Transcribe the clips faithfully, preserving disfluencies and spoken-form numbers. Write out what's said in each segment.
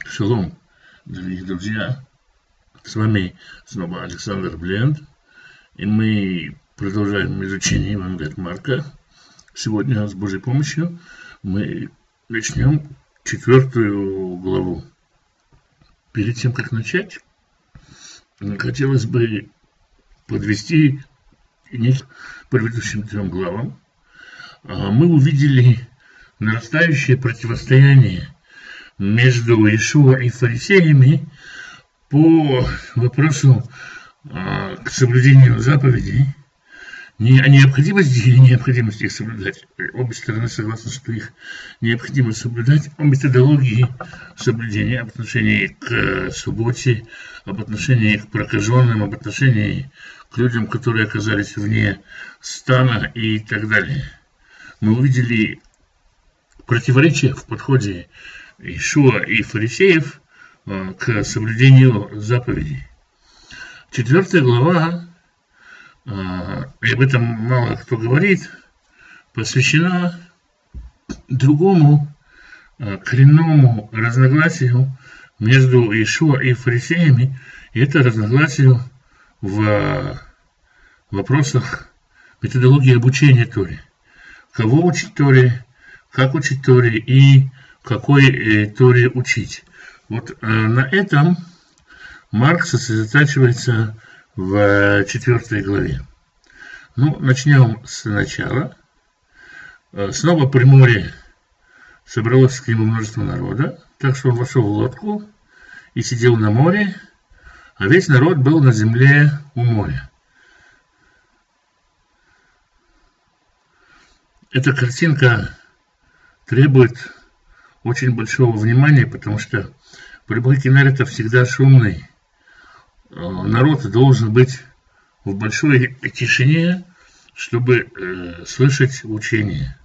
Шалом, дорогие друзья, с вами снова Александр Бленд, и мы продолжаем изучение Евангелия от Марка. Сегодня с Божьей помощью мы начнем четвертую главу. Перед тем, как начать, хотелось бы подвести к предыдущим трем главам. Мы увидели нарастающее противостояние между Иешуа и фарисеями по вопросу а, к соблюдению заповедей, не о необходимости или необходимости их соблюдать. Обе стороны согласны, что их необходимо соблюдать, о методологии соблюдения, об отношении к субботе, об отношении к прокаженным, об отношении к людям, которые оказались вне стана и так далее. Мы увидели противоречия в подходе Иешуа и фарисеев к соблюдению заповедей. Четвертая глава, и об этом мало кто говорит, посвящена другому коренному разногласию между Иешуа и фарисеями, и это разногласию в вопросах методологии обучения Торе. Кого учить Торе, как учить Торе и какой э, Торе учить. Вот э, на этом Марк сосредотачивается в э, четвертой главе. Ну, начнем с начала. Э, снова при море собралось к нему множество народа, так что он вошел в лодку и сидел на море, а весь народ был на земле у моря. Эта картинка требует очень большого внимания, потому что прибой Кинерета всегда шумный. Народ должен быть в большой тишине, чтобы э, слышать учение.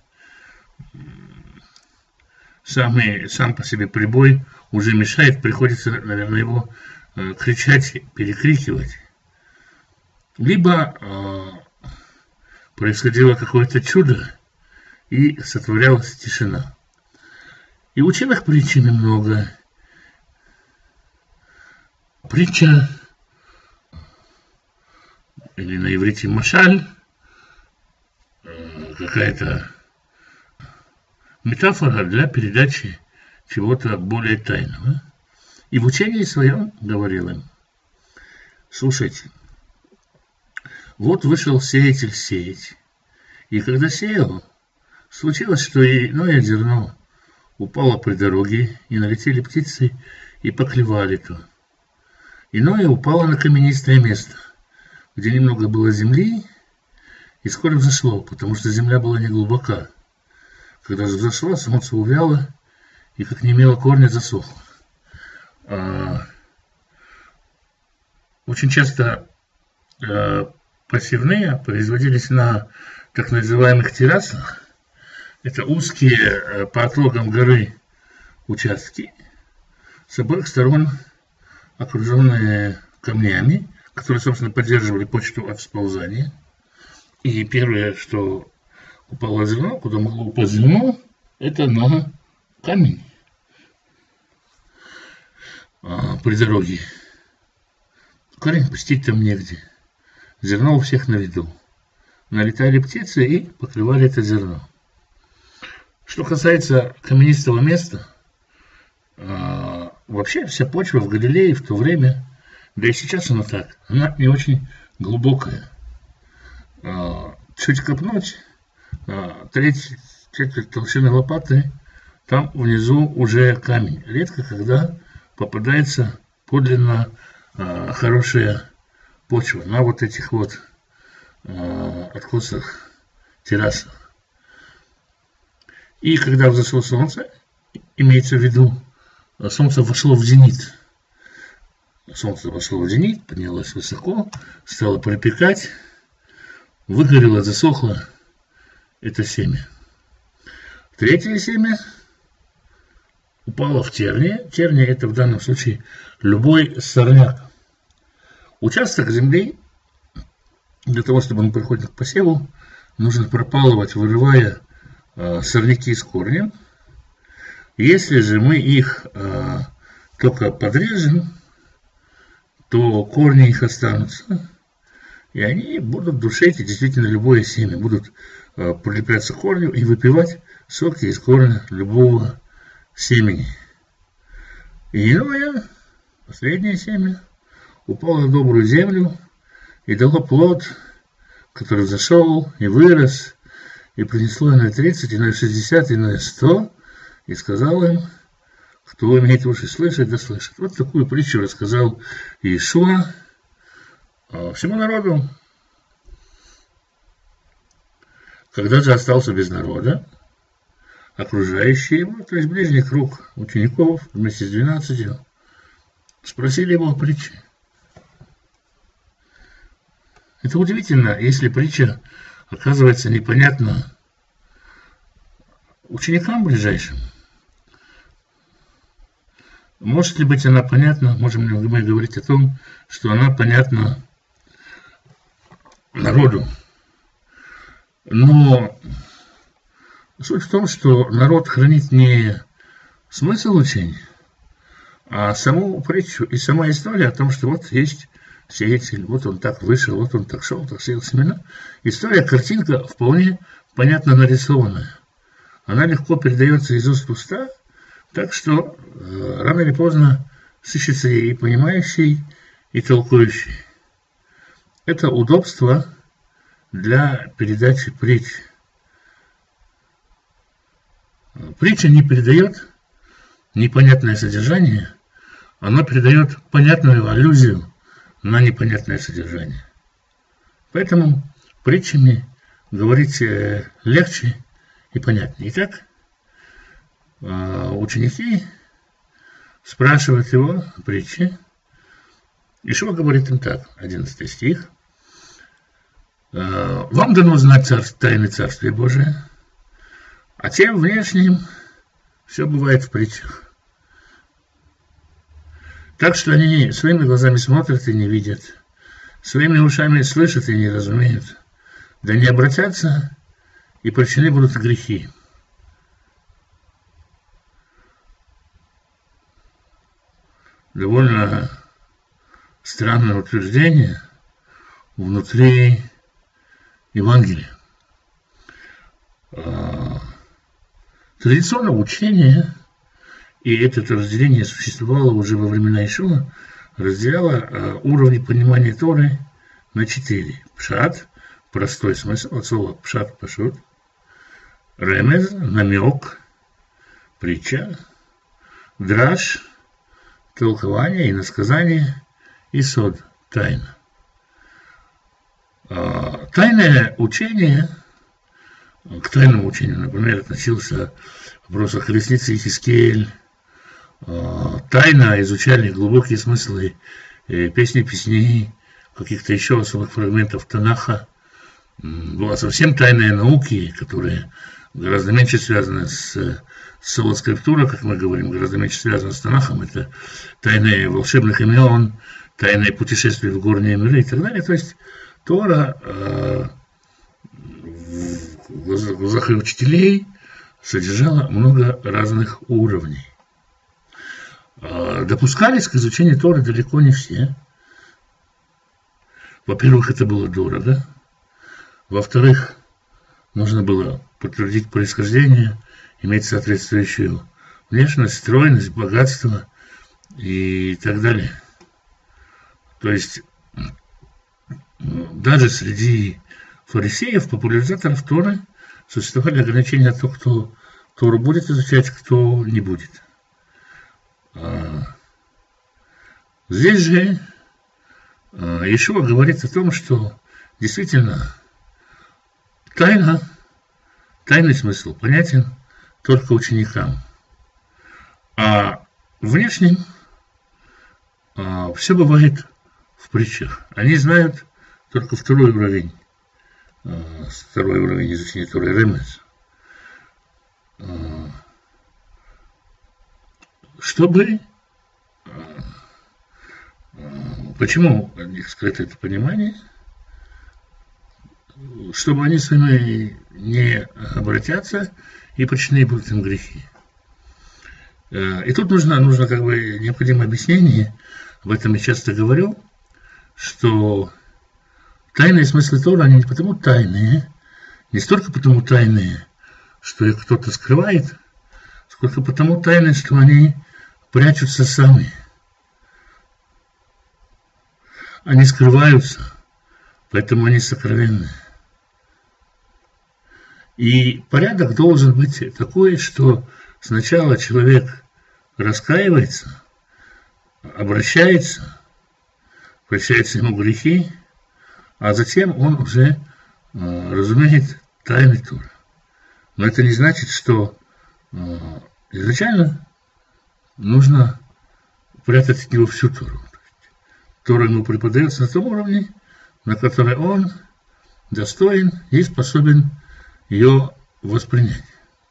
Самый, сам по себе прибой уже мешает, приходится, наверное, его э, кричать, перекрикивать. Либо э, происходило какое-то чудо, и сотворялась тишина. И ученых притчами много. Притча, или на иврите машаль, какая-то метафора для передачи чего-то более тайного. И в учении своем говорил им: слушайте, вот вышел сеятель сеять, и когда сеял, случилось, что иное зерно упало при дороге, и налетели птицы, и поклевали то. Иное упало на каменистое место, где немного было земли, и скоро взошло, потому что земля была не глубока. Когда же взошло, солнце увяло, и как не имело корня, засохло. А, очень часто а, посевные производились на так называемых террасах. Это узкие по отлогам горы участки, с обоих сторон окруженные камнями, которые, собственно, поддерживали почву от сползания. И первое, что упало зерно, куда могло упасть зерно, это на камень а, при дороге. Корень пустить там негде. Зерно у всех на виду. Налетали птицы и покрывали это зерно. Что касается каменистого места, э, вообще вся почва в Галилее в то время, да и сейчас она так, она не очень глубокая. Э, чуть копнуть, э, треть, четверть толщины лопаты, там внизу уже камень. Редко когда попадается подлинно э, хорошая почва на вот этих вот э, откосах, террасах. И когда взошло солнце, имеется в виду, солнце вошло в зенит. Солнце вошло в зенит, поднялось высоко, стало припекать, выгорело, засохло это семя. Третье семя упало в тернии. Терния — это в данном случае любой сорняк. Участок земли, для того, чтобы он приходил к посеву, нужно пропалывать, вырывая сорняки с корнем. Если же мы их только подрежем, то корни их останутся, и они будут душить, и действительно любое семя, будут э, прилепляться к корню и выпивать соки из корня любого семени. И иное, последнее семя, упало на добрую землю и дало плод, который взошел и вырос, и принесло иное тридцать, иное шестьдесят, иное сто, и сказал им: кто имеет уши слышать, да слышит. Вот такую притчу рассказал Иешуа всему народу. Когда же остался без народа, окружающие его, то есть ближний круг учеников вместе с двенадцатью, спросили его о притче. Это удивительно, если притча оказывается непонятна ученикам ближайшим. Может ли быть она понятна, можем ли мы говорить о том, что она понятна народу. Но суть в том, что народ хранит не смысл учения, а саму притчу и сама история о том, что вот есть сеятель, вот он так вышел, вот он так шел, так сеял семена. История, картинка вполне понятно нарисованная. Она легко передается из уст в уста, так что э, рано или поздно сыщется и понимающий, и толкующий. Это удобство для передачи притч. Притча не передает непонятное содержание, она передает понятную аллюзию на непонятное содержание. Поэтому притчами говорить легче и понятнее. Итак, ученики спрашивают его о притче. Иешуа говорит им так, одиннадцатый стих. Вам дано знать царств, тайны Царствия Божия, а тем внешним все бывает в притчах. Так что они своими глазами смотрят и не видят, своими ушами слышат и не разумеют, да не обратятся, и прощены будут грехи. Довольно странное утверждение внутри Евангелия. Традиционное учение, и это разделение существовало уже во времена Иешуа, разделяло уровни понимания Торы на четыре. Пшат, простой смысл, от слова пшат, пашут. Ремез, намек, притча. Драш, толкование, иносказание, и сод, тайна. Тайное учение, к тайному учению, например, относился вопрос о колеснице Ихискель. Тайно изучали глубокие смыслы песни песней, каких-то еще особых фрагментов Танаха. Была совсем тайная науки, которые гораздо меньше связаны с соло-скриптурой, как мы говорим, гораздо меньше связаны с Танахом. Это тайны волшебных имен, тайные путешествия в горние миры и так далее. То есть Тора э, в глазах ее учителей содержала много разных уровней. Э, допускались к изучению Торы далеко не все. Во-первых, это было дорого. Во-вторых, нужно было подтвердить происхождение, иметь соответствующую внешность, стройность, богатство и так далее. То есть даже среди фарисеев, популяризаторов Торы, существовали ограничения на то, кто Тору будет изучать, кто не будет. Здесь же Иешуа говорит о том, что действительно тайна, тайный смысл понятен только ученикам. А внешним все бывает в притчах. Они знают только второй уровень, второй уровень изучения Торы, ремес. Чтобы, почему у них скрыто это понимание? Чтобы они сами не обратятся и причинили будут им грехи. И тут нужно, нужно как бы необходимое объяснение, об этом я часто говорю, что тайные смыслы Торы, они не потому тайные, не столько потому тайные, что их кто-то скрывает, сколько потому тайные, что они прячутся сами. Они скрываются, поэтому они сокровенны. И порядок должен быть такой, что сначала человек раскаивается, обращается, прощаются ему грехи, а затем он уже э, разумеет тайны Торы. Но это не значит, что э, изначально нужно прятать от него всю Тору. Тора ему преподается на том уровне, на который он достоин и способен ее воспринять.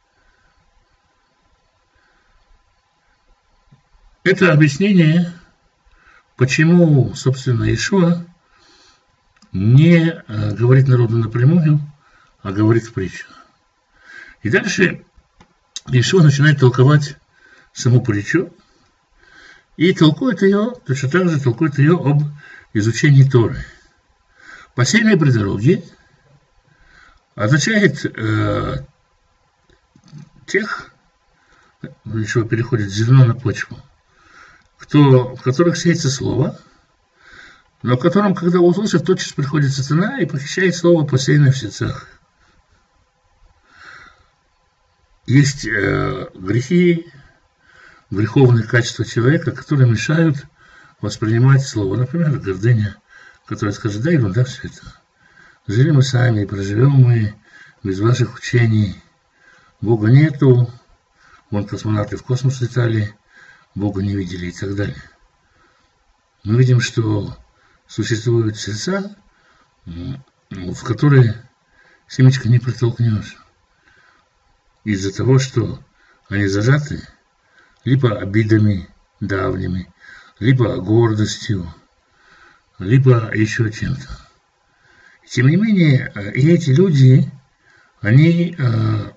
Это объяснение, почему, собственно, Иешуа не э, говорит народу напрямую, а говорит в притчу. И дальше Иешуа начинает толковать саму притчу, и толкует ее, точно так же толкует ее об изучении Торы. Посеянное при дороге означает э, тех, еще переходит зерно на почву, кто, в которых сеется слово, но в котором, когда услышат, тотчас приходит сатана и похищает слово, посеянное в сердцах. Есть э, грехи, греховные качества человека, которые мешают воспринимать слово. Например, гордыня, которая скажет: да, ерунда все это. Жили мы сами, проживем мы без ваших учений. Бога нету, вон космонавты в космос летали, Бога не видели и так далее. Мы видим, что существуют сердца, в которые семечко не протолкнешь. Из-за того, что они зажаты либо обидами давними, либо гордостью, либо еще чем-то. Тем не менее, и эти люди, они э,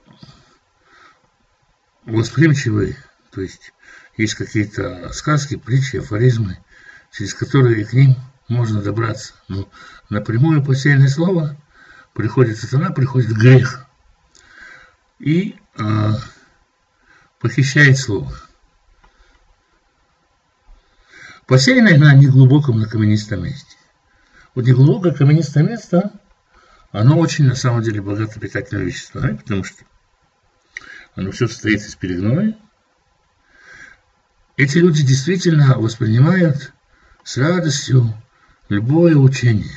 восприимчивы, то есть есть какие-то сказки, притчи, афоризмы, через которые к ним можно добраться. Но напрямую посеянное слово приходит сатана, приходит грех и э, похищает слово. Посеянное на неглубоком, на каменистом месте. Вот неглубокое каменистое место, оно очень, на самом деле, богато питательными веществами, потому что оно все состоит из перегноя. Эти люди действительно воспринимают с радостью любое учение.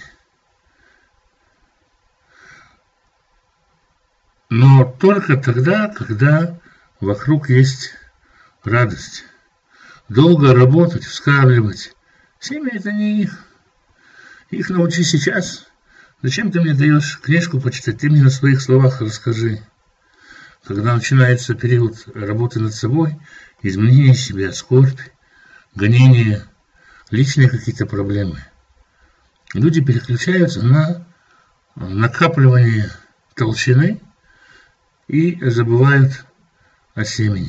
Но только тогда, когда вокруг есть радость. Долго работать, вскармливать. Семя это не их. Их научи сейчас. Зачем ты мне даешь книжку почитать? Ты мне на своих словах расскажи. Когда начинается период работы над собой, изменение себя, скорбь, гонение, личные какие-то проблемы, люди переключаются на накапливание толщины и забывают о семени.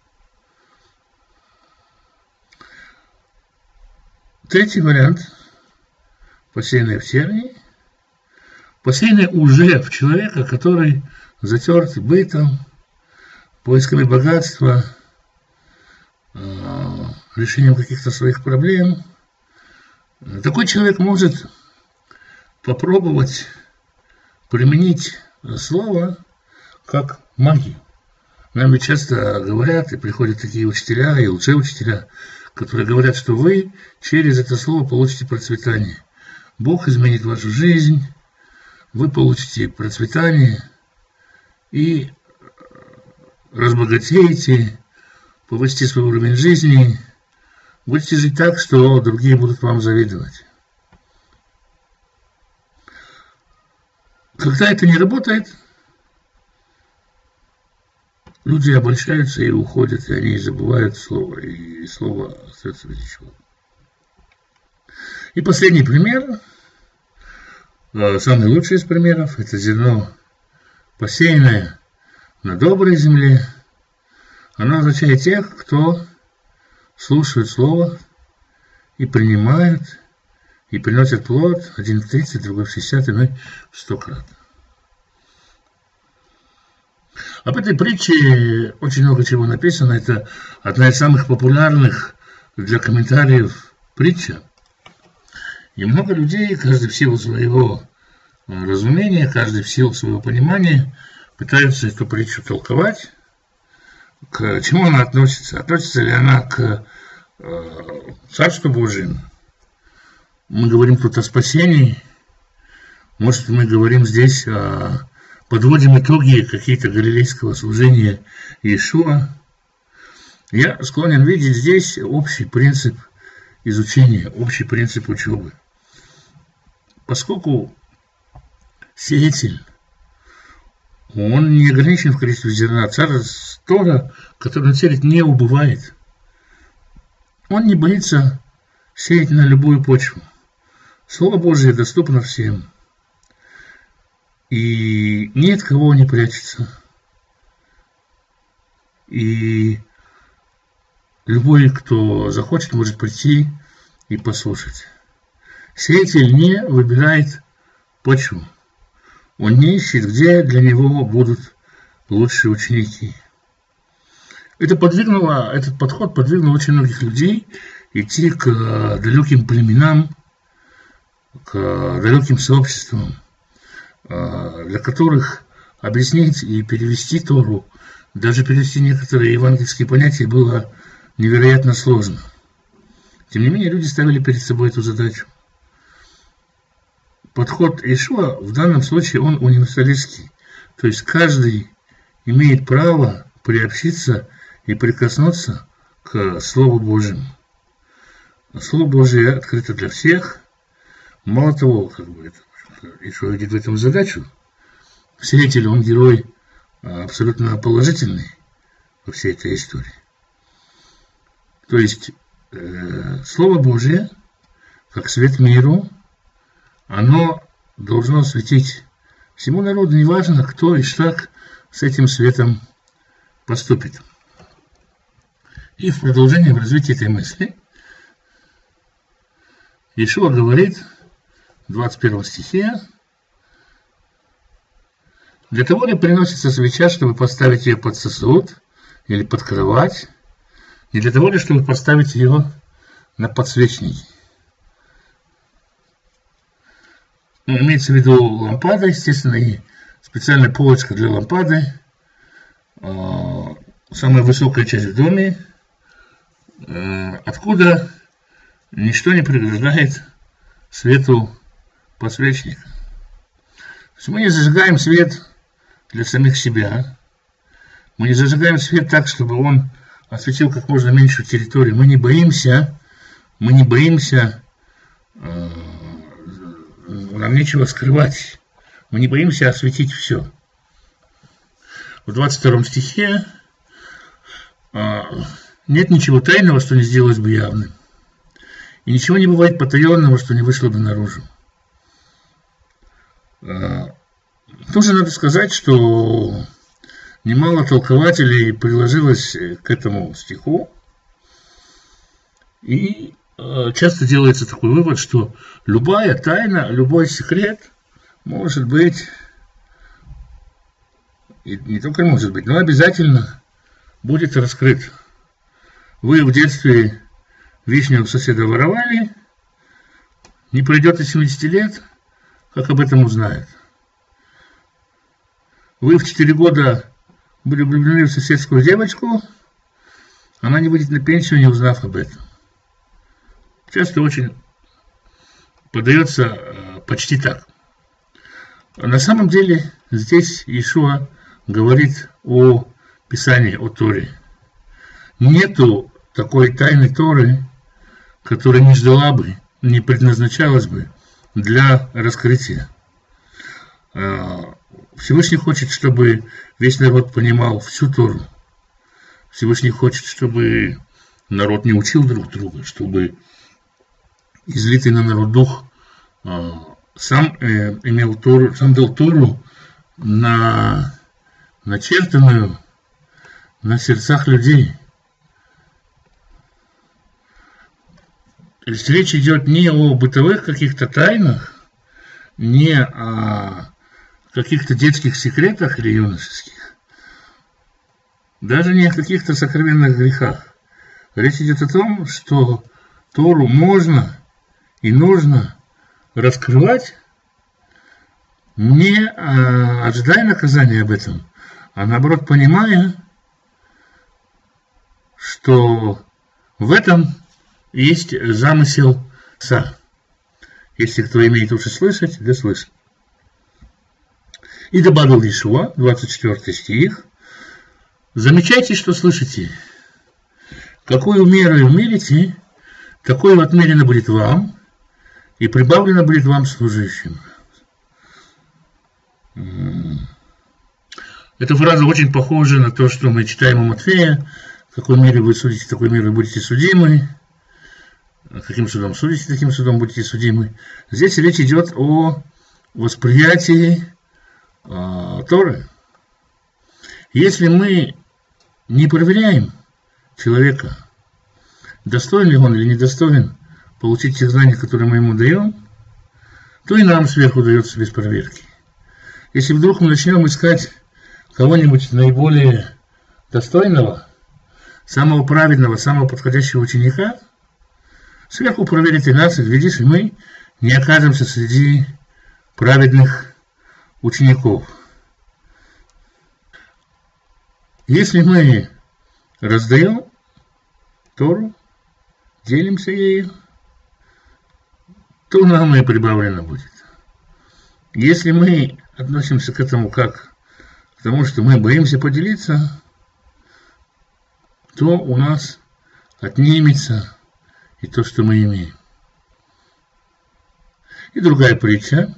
Третий вариант, посеянное в тернии, посеянное уже в человека, который затерт бытом, поисками богатства, решением каких-то своих проблем. Такой человек может попробовать применить слово как магию. Нам ведь часто говорят, и приходят такие учителя и лжеучителя, которые говорят, что вы через это слово получите процветание. Бог изменит вашу жизнь, вы получите процветание и разбогатеете, повысите свой уровень жизни, будете жить так, что другие будут вам завидовать. Когда это не работает, люди обольщаются и уходят, и они забывают слово, и слово остается без ничего. И последний пример, самый лучший из примеров, это зерно, посеянное на доброй земле, Оно означает тех, кто слушает Слово и принимает, и приносит плод, один в тридцать, другой в шестьдесят, иной в сто крат. Об этой притче очень много чего написано. Это одна из самых популярных для комментариев притча. И много людей, каждый в силу своего разумения, каждый в силу своего понимания, пытаются эту притчу толковать. К чему она относится? Относится ли она к э, Царству Божьему? Мы говорим тут о спасении. Может, мы говорим здесь о... Подводим итоги какие-то галилейского служения Иешуа. Я склонен видеть здесь общий принцип изучения, общий принцип учебы. Поскольку сеятель, он не ограничен в количестве зерна. Царь Тора, который он сеет, не убывает. Он не боится сеять на любую почву. Слово Божие доступно всем. И ни от кого не прячется. И любой, кто захочет, может прийти и послушать. Сеятель не выбирает почву. Он не ищет, где для него будут лучшие ученики. Это подвигнуло, этот подход подвигнул очень многих людей идти к далеким племенам, к далеким сообществам, для которых объяснить и перевести Тору, даже перевести некоторые евангельские понятия было невероятно сложно. Тем не менее, люди ставили перед собой эту задачу. Подход Иешуа в данном случае он универсалистский. То есть каждый имеет право приобщиться и прикоснуться к Слову Божьему. Слово Божие открыто для всех. Мало того, как бы это Иешуа видит в этом задачу. Сеятель, он герой абсолютно положительный во всей этой истории. То есть э, Слово Божие, как свет миру, оно должно светить всему народу, неважно, кто и как с этим светом поступит. И в продолжение, в развитии этой мысли, Иешуа говорит в двадцать первом стихе: «Для того ли приносится свеча, чтобы поставить ее под сосуд или под кровать, не для того ли, чтобы поставить ее на подсвечники?» Ну, имеется в виду лампада, естественно, и специальная полочка для лампады, самая высокая часть в доме, откуда ничто не преграждает свету подсвечника. То есть мы не зажигаем свет для самих себя, мы не зажигаем свет так, чтобы он осветил как можно меньшую территорию. Мы не боимся, мы не боимся, э, нам нечего скрывать, мы не боимся осветить все. В двадцать втором стихе э, нет ничего тайного, что не сделалось бы явным. И ничего не бывает потаенного, что не вышло бы наружу. Тоже надо сказать, что немало толкователей приложилось к этому стиху. И часто делается такой вывод, что любая тайна, любой секрет может быть, и не только может быть, но обязательно будет раскрыт. Вы в детстве вишню у соседа воровали, не пройдет и семидесяти лет, как об этом узнают. Вы в четыре года были влюблены в соседскую девочку, она не выйдет на пенсию, не узнав об этом. Часто очень подается почти так. На самом деле здесь Иешуа говорит о Писании, о Торе. Нету такой тайны Торы, которая не ждала бы, не предназначалась бы для раскрытия. Всевышний хочет, чтобы весь народ понимал всю Тору. Всевышний хочет, чтобы народ не учил друг друга, чтобы излитый на народ дух сам имел Тору, сам дал Тору на начертанную, на сердцах людей. То есть речь идет не о бытовых каких-то тайнах, не о каких-то детских секретах или юношеских, даже не о каких-то сокровенных грехах. Речь идет о том, что Тору можно и нужно раскрывать, не ожидая наказания об этом, а наоборот понимая, что в этом есть замысел Са. Если кто имеет уши слышать, да слышит. И добавил Иешуа, двадцать четвёртый стих: замечайте, что слышите. Какую меру мерите, такое отмерено будет вам, и прибавлено будет вам служащим. Эта фраза очень похожа на то, что мы читаем у Матфея: какой мере вы судите, такой мере вы будете судимы. Каким судом судите, таким судом будете судимы. Здесь речь идет о восприятии э, Торы. Если мы не проверяем человека, достоин ли он или недостоин получить те знания, которые мы ему даем, то и нам сверху дается без проверки. Если вдруг мы начнем искать кого-нибудь наиболее достойного, самого праведного, самого подходящего ученика, сверху проверит и нас, и глядишь, и мы не окажемся среди праведных учеников. Если мы раздаем Тору, делимся ею, то нам и прибавлено будет. Если мы относимся к этому как к тому, что мы боимся поделиться, то у нас отнимется и то, что мы имеем. И другая притча.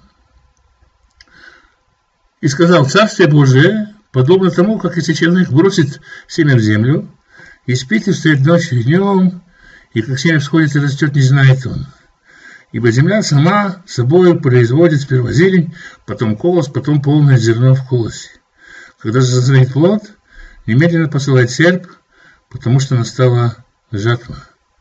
И сказал: Царствие Божие подобно тому, как если человек бросит семя в землю, и спит, и встает ночью и днем, и как семя всходит и растет, не знает он. Ибо земля сама собой производит сперва зелень, потом колос, потом полное зерно в колосе. Когда же созреет плод, немедленно посылает серп, потому что настала жатва.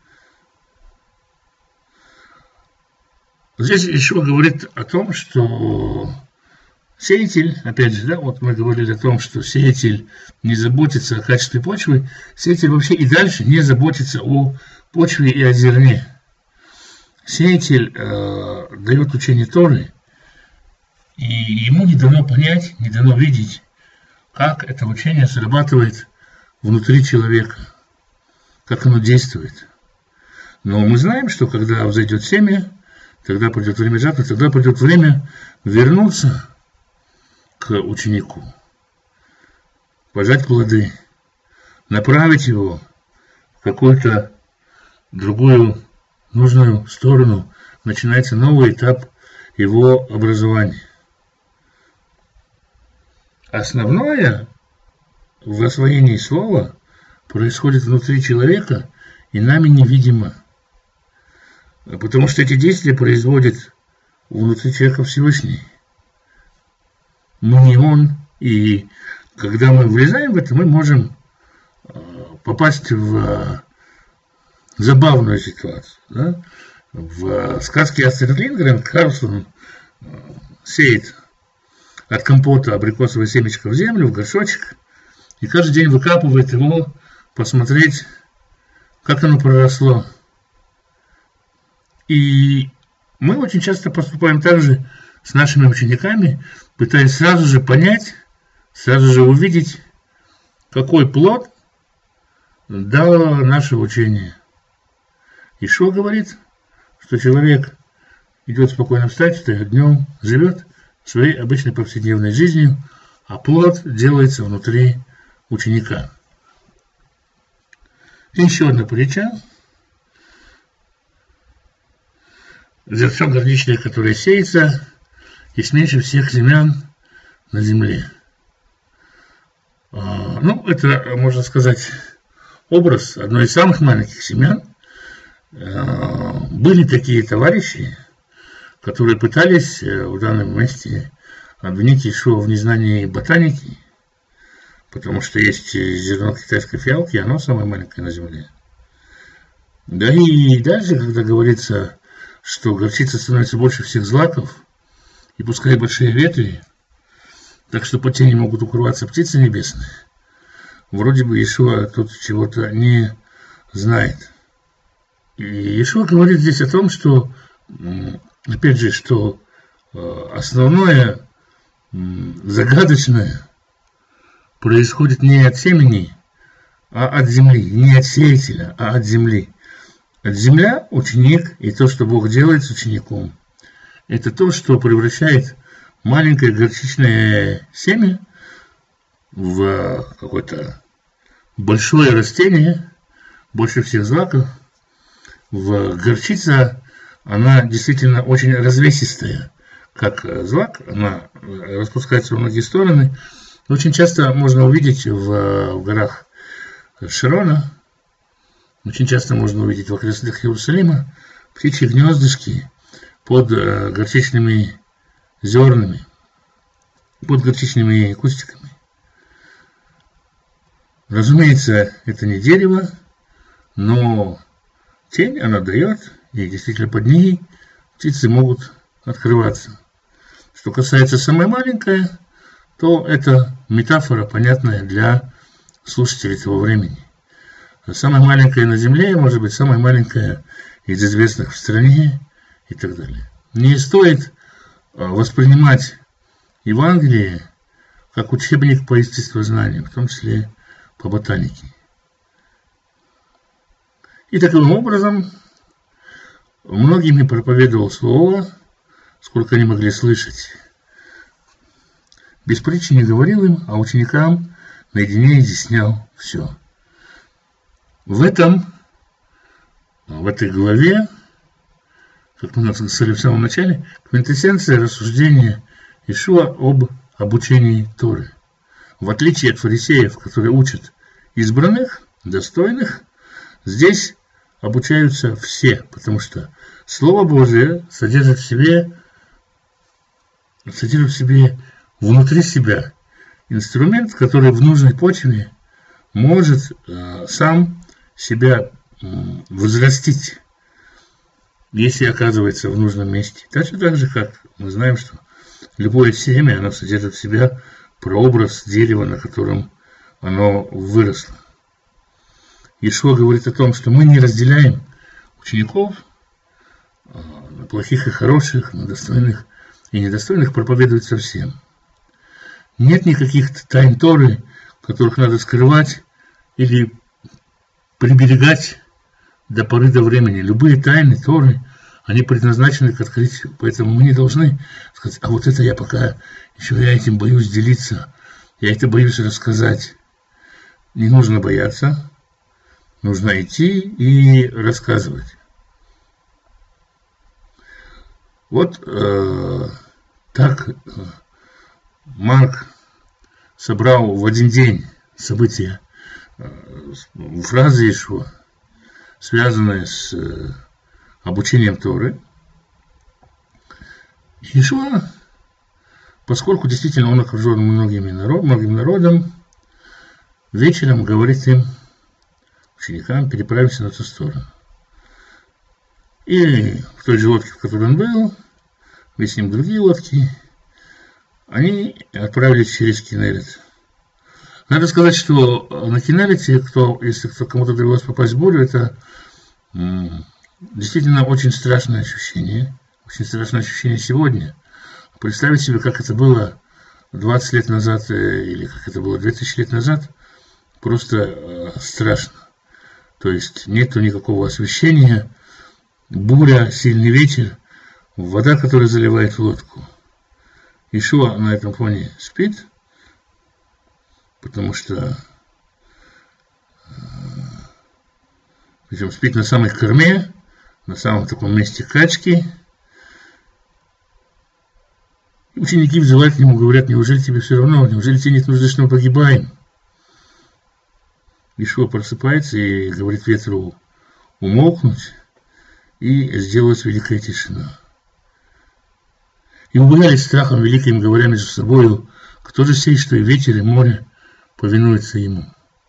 Здесь еще говорит о том, что сеятель, опять же, да, вот мы говорили о том, что сеятель не заботится о качестве почвы, сеятель вообще и дальше не заботится о почве и о зерне. Сеятель э, дает учение Торы, и ему не дано понять, не дано видеть, как это учение срабатывает внутри человека, как оно действует. Но мы знаем, что когда взойдет семя, тогда придет время жатвы, тогда придет время вернуться к ученику, пожать плоды, направить его в какую-то другую нужную сторону. Начинается новый этап его образования. Основное в освоении слова происходит внутри человека и нами невидимо. Потому что эти действия производит внутри человека Всевышний. Мы не он. И когда мы влезаем в это, мы можем попасть в забавную ситуацию. Да? В сказке Астрид Линдгрен Карлсон сеет от компота абрикосовое семечко в землю, в горшочек, и каждый день выкапывает его, посмотреть, как оно проросло. И мы очень часто поступаем так же с нашими учениками, пытаясь сразу же понять, сразу же увидеть, какой плод дало наше учение. Иешуа говорит, что человек идет спокойно встать, встает днем, живет своей обычной повседневной жизнью, а плод делается внутри ученика. И еще одна притча. Зерцо горчичное, которое сеется, есть меньше всех семян на земле. Ну, это, можно сказать, образ одной из самых маленьких семян. Были такие товарищи, которые пытались в данном месте обвинить Иешуа в незнании ботаники, потому что есть зерно китайской фиалки, и оно самое маленькое на земле. Да и дальше, когда говорится, что горчица становится больше всех злаков, и пускай большие ветви, так что под тени могут укрываться птицы небесные, вроде бы Иешуа тут чего-то не знает. И Иешуа говорит здесь о том, что, опять же, что основное загадочное происходит не от семени, а от земли. Не от сеятеля, а от земли. От земля – ученик, и то, что Бог делает с учеником, это то, что превращает маленькое горчичное семя в какое-то большое растение, больше всех злаков. В горчица, она действительно очень развесистая. Как злак, она распускается во многие стороны. Очень часто можно увидеть в, в горах Шарона, очень часто можно увидеть в окрестностях Иерусалима птичьи гнездышки под горчичными зернами, под горчичными кустиками. Разумеется, это не дерево, но тень она дает, и действительно под ней птицы могут открываться. Что касается самой маленькой, то это метафора, понятная для слушателей того времени. Самая маленькая на земле, может быть, самая маленькая из известных в стране и так далее. Не стоит воспринимать Евангелие как учебник по естествознанию, в том числе по ботанике. И таким образом многими проповедовал слово, сколько они могли слышать. Без притчи не говорил им, а ученикам наедине изъяснял все. В этом, в этой главе, как мы сказали в самом начале, квинтэссенция рассуждения Иешуа об обучении Торы. В отличие от фарисеев, которые учат избранных, достойных, здесь обучаются все, потому что Слово Божие содержит в себе, содержит в себе внутри себя инструмент, который в нужной почве может э, сам себя э, возрастить, если оказывается в нужном месте. Точно так же, как мы знаем, что любое семя, оно содержит в себя прообраз дерева, на котором оно выросло. Иешуа говорит о том, что мы не разделяем учеников на плохих и хороших, на достойных и недостойных, проповедуется всем. Нет никаких тайн Торы, которых надо скрывать или приберегать до поры до времени. Любые тайны Торы, они предназначены к открытию, поэтому мы не должны сказать, а вот это я пока еще я этим боюсь делиться, я это боюсь рассказать. Не нужно бояться, нужно идти и рассказывать. Вот э, так э, Марк собрал в один день события, э, фразы Иешуа, связанные с э, обучением Торы. Иешуа, поскольку действительно он окружен многими народ, многим народом, вечером говорит им, ученикам, переправимся на ту сторону. И в той же лодке, в которой он был, вместе с ним другие лодки, они отправились через Кинерет. Надо сказать, что на Кинерете, кто, если кто, кому-то довелось попасть в бурю, это м, действительно очень страшное ощущение. Очень страшное ощущение сегодня. Представить себе, как это было двадцать лет назад или как это было две тысячи лет назад, просто э, страшно. То есть нету никакого освещения, буря, сильный ветер, вода, которая заливает в лодку. Иешуа на этом фоне спит, потому что причем спит на самой корме, на самом таком месте качки. И ученики взывают к нему, говорят, неужели тебе все равно, неужели тебе нет нужды, что мы погибаем? Иешуа просыпается и говорит ветру умолкнуть, и сделалась великая тишина. И угнались страхом великим, говоря между собою, кто же сей, что и ветер, и море повинуются ему.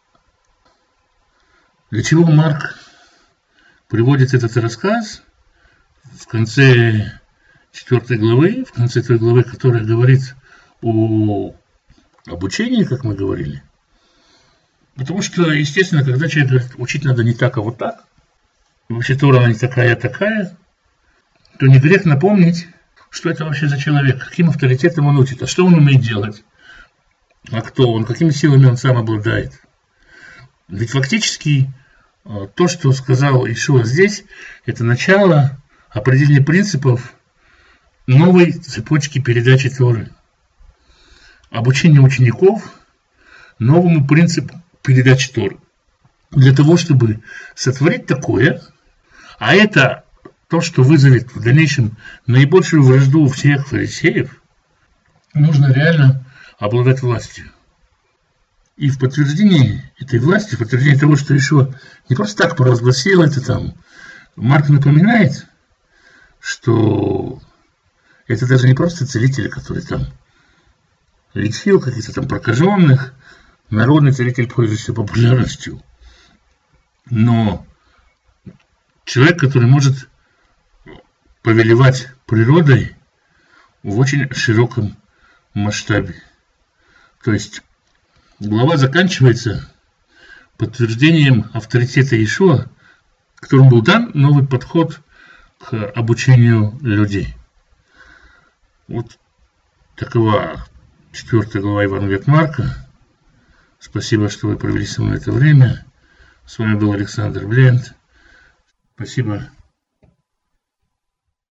Для чего Марк приводит этот рассказ в конце четвертой главы, в конце той главы, которая говорит о обучении, как мы говорили? Потому что, естественно, когда человек говорит, учить надо не так, а вот так, и вообще Тора она не такая, а такая, то не грех напомнить, что это вообще за человек, каким авторитетом он учит, а что он умеет делать, а кто он, какими силами он сам обладает. Ведь фактически то, что сказал Иешуа здесь, это начало определения принципов новой цепочки передачи Торы. Обучение учеников новому принципу передачи Торы. Для того, чтобы сотворить такое, а это то, что вызовет в дальнейшем наибольшую вражду у всех фарисеев, нужно реально обладать властью. И в подтверждении этой власти, в подтверждении того, что Иешуа не просто так провозгласил это там, Марк напоминает, что это даже не просто целители, которые там лечил каких-то там прокаженных, народный целитель, пользующийся популярностью, но человек, который может повелевать природой в очень широком масштабе. То есть глава заканчивается подтверждением авторитета Иешуа, которому был дан новый подход к обучению людей. Вот такова четвертая глава Евангелия от Марка. Спасибо, что вы провели со мной это время. С вами был Александр Блент. Спасибо